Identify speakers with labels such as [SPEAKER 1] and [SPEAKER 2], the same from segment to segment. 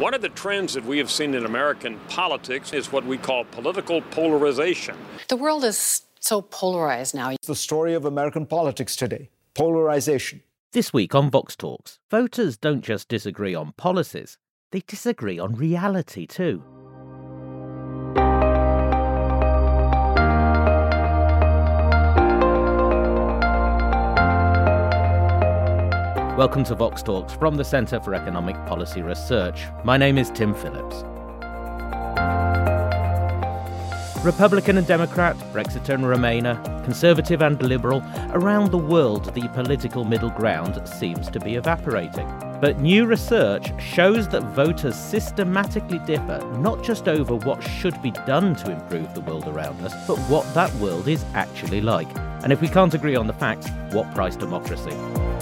[SPEAKER 1] One of the trends that we have seen in American politics is what we call political polarization.
[SPEAKER 2] The world is so polarized now.
[SPEAKER 3] It's the story of American politics today, polarization.
[SPEAKER 4] This week on Vox Talks, voters don't just disagree on policies, they disagree on reality too. Welcome to Vox Talks from the Centre for Economic Policy Research. My name is Tim Phillips. Republican and Democrat, Brexiter and Remainer, Conservative and Liberal, around the world the political middle ground seems to be evaporating. But new research shows that voters systematically differ not just over what should be done to improve the world around us, but what that world is actually like. And if we can't agree on the facts, what price democracy?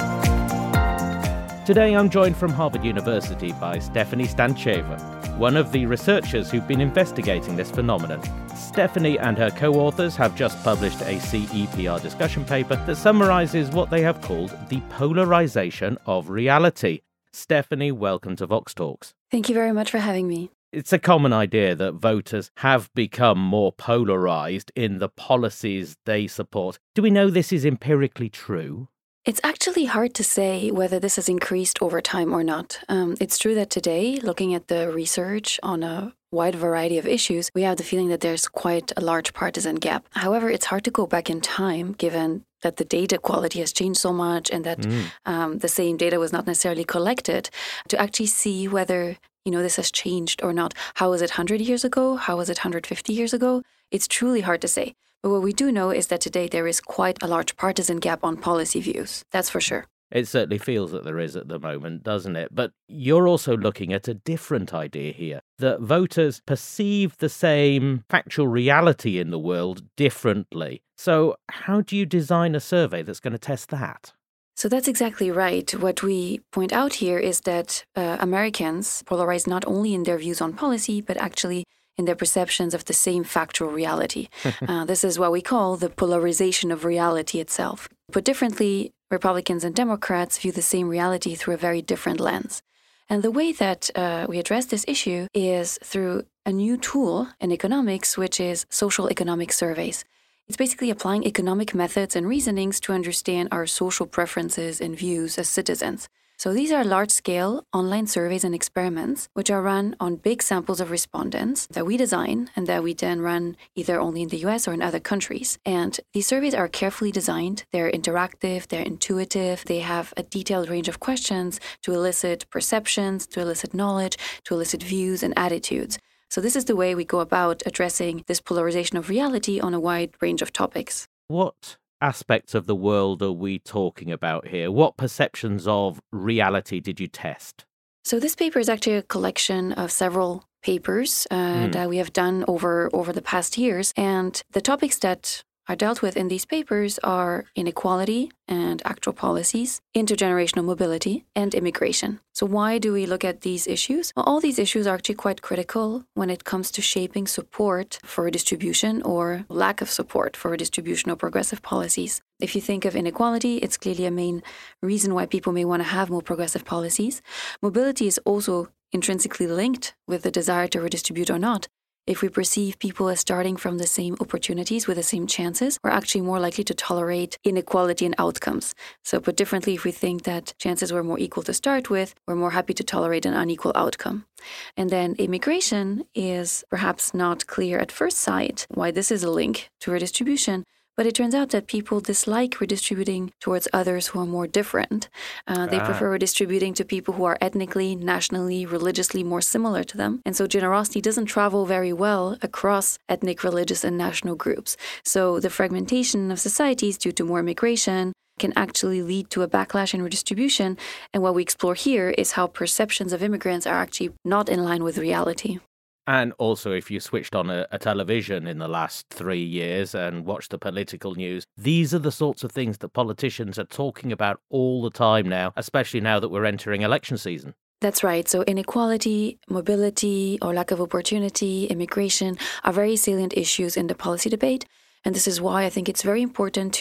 [SPEAKER 4] Today I'm joined from Harvard University by Stephanie Stancheva, one of the researchers who've been investigating this phenomenon. Stephanie and her co-authors have just published a CEPR discussion paper that summarises what they have called the polarisation of reality. Stephanie, welcome to Vox Talks.
[SPEAKER 5] Thank you very much for having me.
[SPEAKER 4] It's a common idea that voters have become more polarised in the policies they support. Do we know this is empirically true?
[SPEAKER 5] It's actually hard to say whether this has increased over time or not. It's true that today, looking at the research on a wide variety of issues, we have the feeling that there's quite a large partisan gap. However, it's hard to go back in time, given that the data quality has changed so much and that the same data was not necessarily collected, to actually see whether this has changed or not. How was it 100 years ago? How was it 150 years ago? It's truly hard to say. But what we do know is that today there is quite a large partisan gap on policy views. That's for sure.
[SPEAKER 4] It certainly feels that there is at the moment, doesn't it? But you're also looking at a different idea here, that voters perceive the same factual reality in the world differently. So how do you design a survey that's going to test that?
[SPEAKER 5] So that's exactly right. What we point out here is that Americans polarize not only in their views on policy, but actually in their perceptions of the same factual reality. This is what we call the polarization of reality itself. Put differently, Republicans and Democrats view the same reality through a very different lens. And the way that we address this issue is through a new tool in economics, which is social economic surveys. It's basically applying economic methods and reasonings to understand our social preferences and views as citizens. So these are large-scale online surveys and experiments which are run on big samples of respondents that we design and that we then run either only in the US or in other countries. And these surveys are carefully designed, they're interactive, they're intuitive, they have a detailed range of questions to elicit perceptions, to elicit knowledge, to elicit views and attitudes. So this is the way we go about addressing this polarization of reality on a wide range of topics.
[SPEAKER 4] What aspects of the world are we talking about here? What perceptions of reality did you test?
[SPEAKER 5] So this paper is actually a collection of several papers that we have done over the past years. And the topics that are dealt with in these papers are inequality and actual policies, intergenerational mobility, and immigration. So why do we look at these issues? Well, all these issues are actually quite critical when it comes to shaping support for redistribution or lack of support for redistribution or progressive policies. If you think of inequality, it's clearly a main reason why people may want to have more progressive policies. Mobility is also intrinsically linked with the desire to redistribute or not. If we perceive people as starting from the same opportunities with the same chances, we're actually more likely to tolerate inequality in outcomes. So put differently, if we think that chances were more equal to start with, we're more happy to tolerate an unequal outcome. And then immigration is perhaps not clear at first sight why this is a link to redistribution. But it turns out that people dislike redistributing towards others who are more different. They prefer redistributing to people who are ethnically, nationally, religiously more similar to them. And so generosity doesn't travel very well across ethnic, religious, and national groups. So the fragmentation of societies due to more immigration can actually lead to a backlash in redistribution. And what we explore here is how perceptions of immigrants are actually not in line with reality.
[SPEAKER 4] And also, if you switched on a television in the last 3 years and watched the political news, these are the sorts of things that politicians are talking about all the time now, especially now that we're entering election season.
[SPEAKER 5] That's right. So inequality, mobility, or lack of opportunity, immigration are very salient issues in the policy debate. And this is why I think it's very important to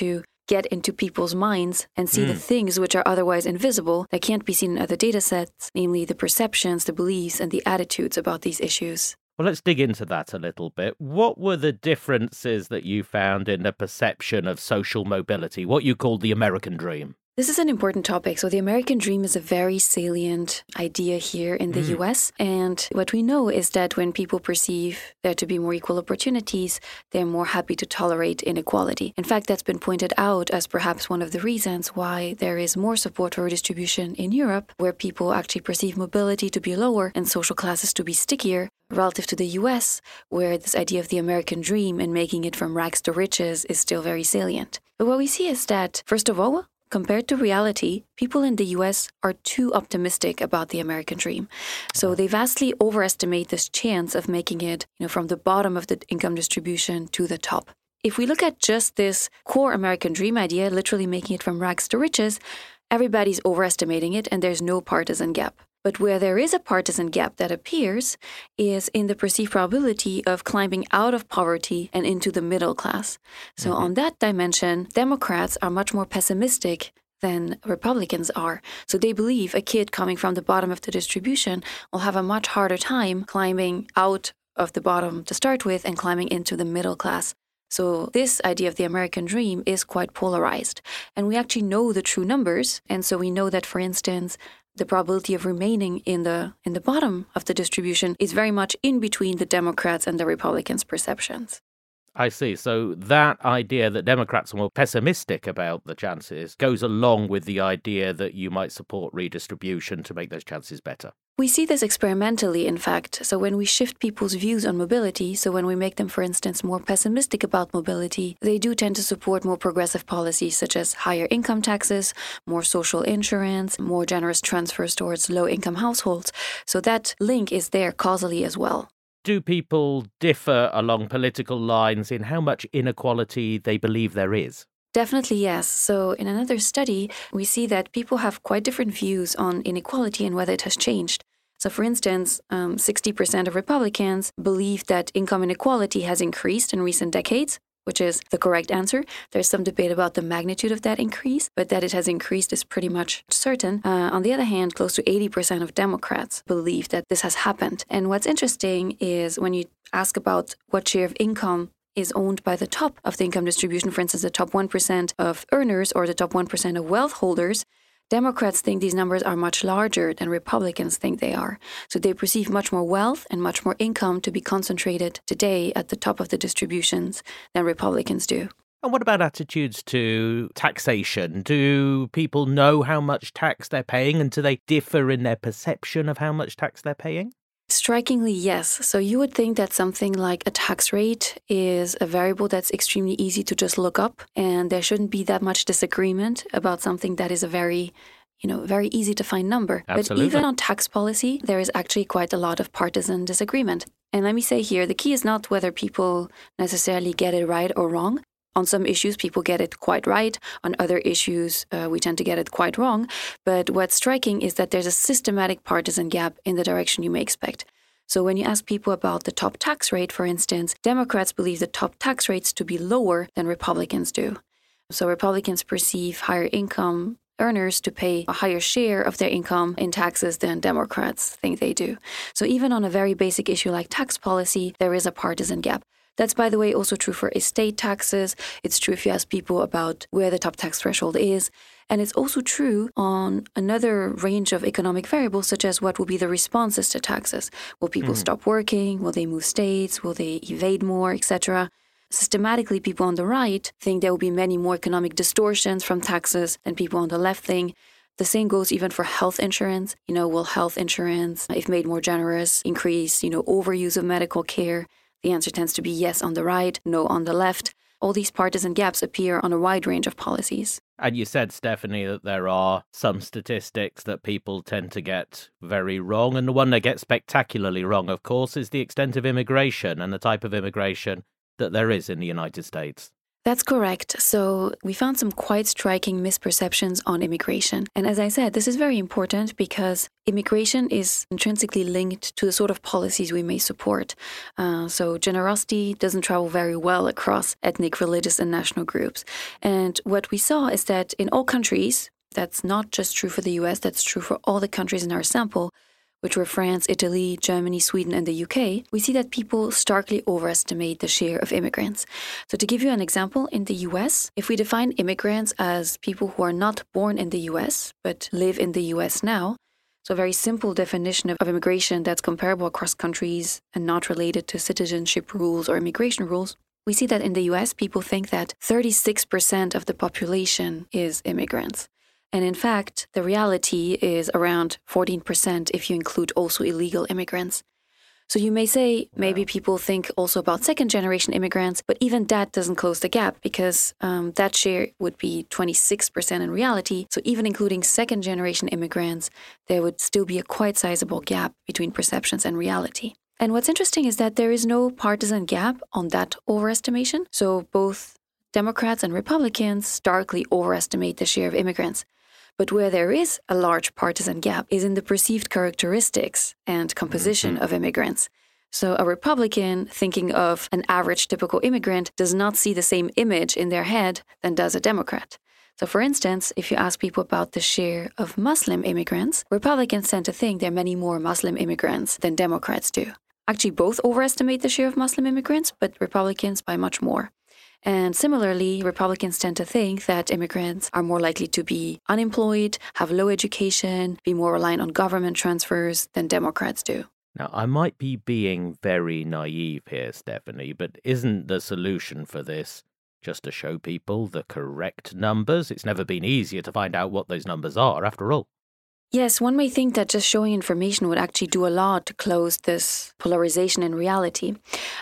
[SPEAKER 5] get into people's minds and see the things which are otherwise invisible that can't be seen in other data sets, namely the perceptions, the beliefs, and the attitudes about these issues.
[SPEAKER 4] Well, let's dig into that a little bit. What were the differences that you found in the perception of social mobility, what you call the American dream?
[SPEAKER 5] This is an important topic. So the American dream is a very salient idea here in the US. And what we know is that when people perceive there to be more equal opportunities, they're more happy to tolerate inequality. In fact, that's been pointed out as perhaps one of the reasons why there is more support for redistribution in Europe, where people actually perceive mobility to be lower and social classes to be stickier, relative to the US, where this idea of the American dream and making it from rags to riches is still very salient. But what we see is that, first of all, compared to reality, people in the US are too optimistic about the American dream. So they vastly overestimate this chance of making it, from the bottom of the income distribution to the top. If we look at just this core American dream idea, literally making it from rags to riches, everybody's overestimating it and there's no partisan gap. But where there is a partisan gap that appears is in the perceived probability of climbing out of poverty and into the middle class. So on that dimension, Democrats are much more pessimistic than Republicans are. So they believe a kid coming from the bottom of the distribution will have a much harder time climbing out of the bottom to start with and climbing into the middle class. So this idea of the American dream is quite polarized. And we actually know the true numbers. And so we know that, for instance, the probability of remaining in the bottom of the distribution is very much in between the Democrats and the Republicans' perceptions.
[SPEAKER 4] I see. So that idea that Democrats are more pessimistic about the chances goes along with the idea that you might support redistribution to make those chances better.
[SPEAKER 5] We see this experimentally, in fact. So when we shift people's views on mobility, so when we make them, for instance, more pessimistic about mobility, they do tend to support more progressive policies such as higher income taxes, more social insurance, more generous transfers towards low-income households. So that link is there causally as well.
[SPEAKER 4] Do people differ along political lines in how much inequality they believe there is?
[SPEAKER 5] Definitely, yes. So in another study, we see that people have quite different views on inequality and whether it has changed. So for instance, 60% of Republicans believe that income inequality has increased in recent decades, which is the correct answer. There's some debate about the magnitude of that increase, but that it has increased is pretty much certain. On the other hand, close to 80% of Democrats believe that this has happened. And what's interesting is when you ask about what share of income is owned by the top of the income distribution, for instance, the top 1% of earners or the top 1% of wealth holders, Democrats think these numbers are much larger than Republicans think they are. So they perceive much more wealth and much more income to be concentrated today at the top of the distributions than Republicans do.
[SPEAKER 4] And what about attitudes to taxation? Do people know how much tax they're paying, and do they differ in their perception of how much tax they're paying?
[SPEAKER 5] Strikingly, yes. So you would think that something like a tax rate is a variable that's extremely easy to just look up, and there shouldn't be that much disagreement about something that is a very easy to find number.
[SPEAKER 4] Absolutely.
[SPEAKER 5] But even on tax policy, there is actually quite a lot of partisan disagreement. And let me say here, the key is not whether people necessarily get it right or wrong. On some issues, people get it quite right. On other issues, we tend to get it quite wrong. But what's striking is that there's a systematic partisan gap in the direction you may expect. So when you ask people about the top tax rate, for instance, Democrats believe the top tax rates to be lower than Republicans do. So Republicans perceive higher income earners to pay a higher share of their income in taxes than Democrats think they do. So even on a very basic issue like tax policy, there is a partisan gap. That's, by the way, also true for estate taxes. It's true if you ask people about where the top tax threshold is. And it's also true on another range of economic variables, such as what will be the responses to taxes. Will people stop working? Will they move states? Will they evade more, etc.? Systematically, people on the right think there will be many more economic distortions from taxes than people on the left think. The same goes even for health insurance. Will health insurance, if made more generous, increase, overuse of medical care? The answer tends to be yes on the right, no on the left. All these partisan gaps appear on a wide range of policies.
[SPEAKER 4] And you said, Stephanie, that there are some statistics that people tend to get very wrong. And the one they get spectacularly wrong, of course, is the extent of immigration and the type of immigration that there is in the United States.
[SPEAKER 5] That's correct. So we found some quite striking misperceptions on immigration. And as I said, this is very important because immigration is intrinsically linked to the sort of policies we may support. So generosity doesn't travel very well across ethnic, religious, and national groups. And what we saw is that in all countries, that's not just true for the US, that's true for all the countries in our sample, which were France, Italy, Germany, Sweden, and the UK, we see that people starkly overestimate the share of immigrants. So to give you an example, in the US, if we define immigrants as people who are not born in the US, but live in the US now, so a very simple definition of immigration that's comparable across countries and not related to citizenship rules or immigration rules, we see that in the US, people think that 36% of the population is immigrants. And in fact, the reality is around 14% if you include also illegal immigrants. So you may say maybe people think also about second-generation immigrants, but even that doesn't close the gap because that share would be 26% in reality. So even including second-generation immigrants, there would still be a quite sizable gap between perceptions and reality. And what's interesting is that there is no partisan gap on that overestimation. So both Democrats and Republicans starkly overestimate the share of immigrants. But where there is a large partisan gap is in the perceived characteristics and composition of immigrants. So a Republican thinking of an average typical immigrant does not see the same image in their head than does a Democrat. So for instance, if you ask people about the share of Muslim immigrants, Republicans tend to think there are many more Muslim immigrants than Democrats do. Actually, both overestimate the share of Muslim immigrants, but Republicans by much more. And similarly, Republicans tend to think that immigrants are more likely to be unemployed, have low education, be more reliant on government transfers than Democrats do.
[SPEAKER 4] Now, I might be being very naive here, Stephanie, but isn't the solution for this just to show people the correct numbers? It's never been easier to find out what those numbers are, after all.
[SPEAKER 5] Yes, one may think that just showing information would actually do a lot to close this polarization in reality.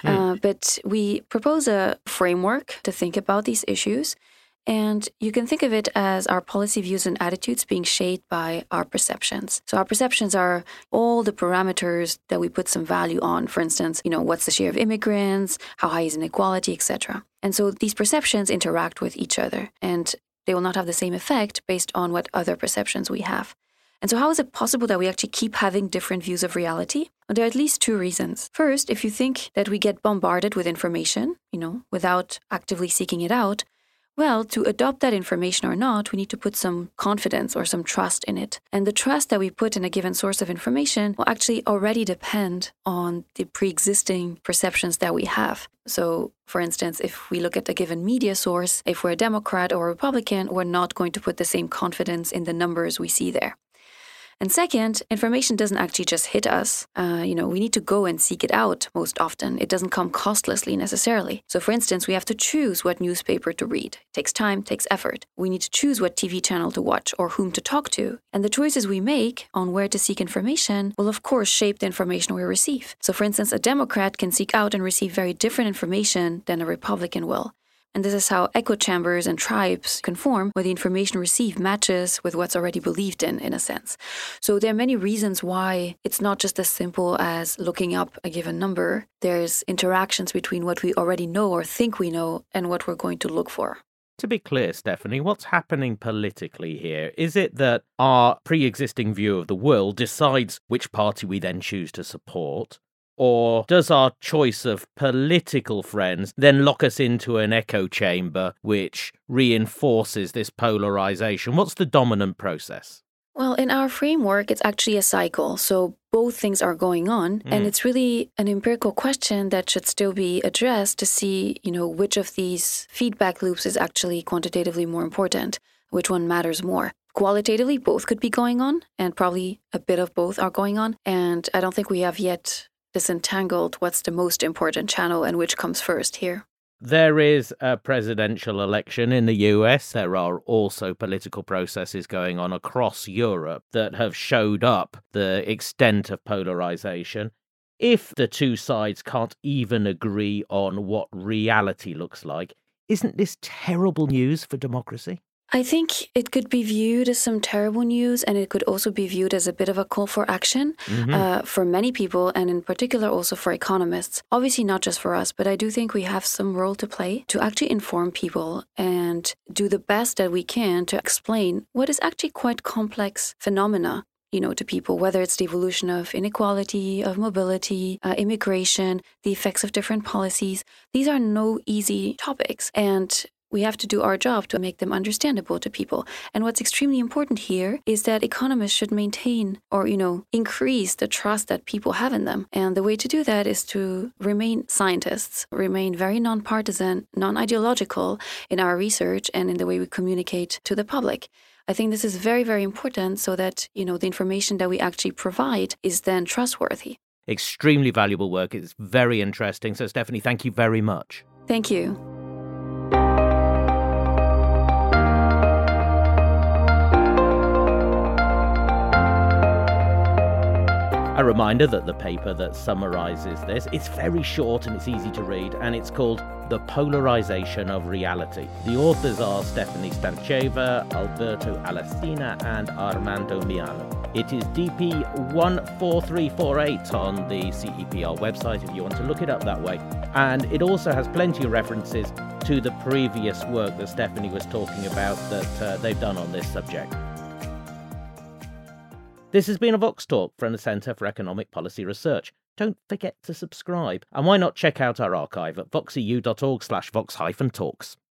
[SPEAKER 5] But we propose a framework to think about these issues. And you can think of it as our policy views and attitudes being shaped by our perceptions. So our perceptions are all the parameters that we put some value on. For instance, what's the share of immigrants, how high is inequality, etc. And so these perceptions interact with each other, and they will not have the same effect based on what other perceptions we have. And so how is it possible that we actually keep having different views of reality? Well, there are at least two reasons. First, if you think that we get bombarded with information, without actively seeking it out, well, to adopt that information or not, we need to put some confidence or some trust in it. And the trust that we put in a given source of information will actually already depend on the pre-existing perceptions that we have. So, for instance, if we look at a given media source, if we're a Democrat or a Republican, we're not going to put the same confidence in the numbers we see there. And second, information doesn't actually just hit us. We need to go and seek it out most often. It doesn't come costlessly necessarily. So for instance, we have to choose what newspaper to read. It takes time, takes effort. We need to choose what TV channel to watch or whom to talk to. And the choices we make on where to seek information will of course shape the information we receive. So for instance, a Democrat can seek out and receive very different information than a Republican will. And this is how echo chambers and tribes can form, where the information received matches with what's already believed in a sense. So there are many reasons why it's not just as simple as looking up a given number. There's interactions between what we already know or think we know and what we're going to look for.
[SPEAKER 4] To be clear, Stephanie, what's happening politically here? Is it that our pre-existing view of the world decides which party we then choose to support? Or does our choice of political friends then lock us into an echo chamber which reinforces this polarization? What's the dominant process?
[SPEAKER 5] Well, in our framework, it's actually a cycle. So both things are going on. And it's really an empirical question that should still be addressed to see, which of these feedback loops is actually quantitatively more important, which one matters more. Qualitatively, both could be going on, and probably a bit of both are going on. And I don't think we have yet disentangled what's the most important channel and which comes first here.
[SPEAKER 4] There is a presidential election in the US. There are also political processes going on across Europe that have showed up the extent of polarization. If the two sides can't even agree on what reality looks like, isn't this terrible news for democracy?
[SPEAKER 5] I think it could be viewed as some terrible news, and it could also be viewed as a bit of a call for action for many people, and in particular also for economists. Obviously not just for us, but I do think we have some role to play to actually inform people and do the best that we can to explain what is actually quite complex phenomena, to people, whether it's the evolution of inequality, of mobility, immigration, the effects of different policies. These are no easy topics, and we have to do our job to make them understandable to people. And what's extremely important here is that economists should maintain or, increase the trust that people have in them. And the way to do that is to remain scientists, remain very non-partisan, non-ideological in our research and in the way we communicate to the public. I think this is very, very important so that, the information that we actually provide is then trustworthy.
[SPEAKER 4] Extremely valuable work. It's very interesting. So, Stephanie, thank you very much.
[SPEAKER 5] Thank you.
[SPEAKER 4] A reminder that the paper that summarises this, it's very short and it's easy to read, and it's called The Polarization of Reality. The authors are Stephanie Stancheva, Alberto Alesina, and Armando Miano. It is DP 14348 on the CEPR website if you want to look it up that way. And it also has plenty of references to the previous work that Stephanie was talking about that they've done on this subject. This has been a Vox Talk from the Centre for Economic Policy Research. Don't forget to subscribe. And why not check out our archive at voxeu.org/vox-talks.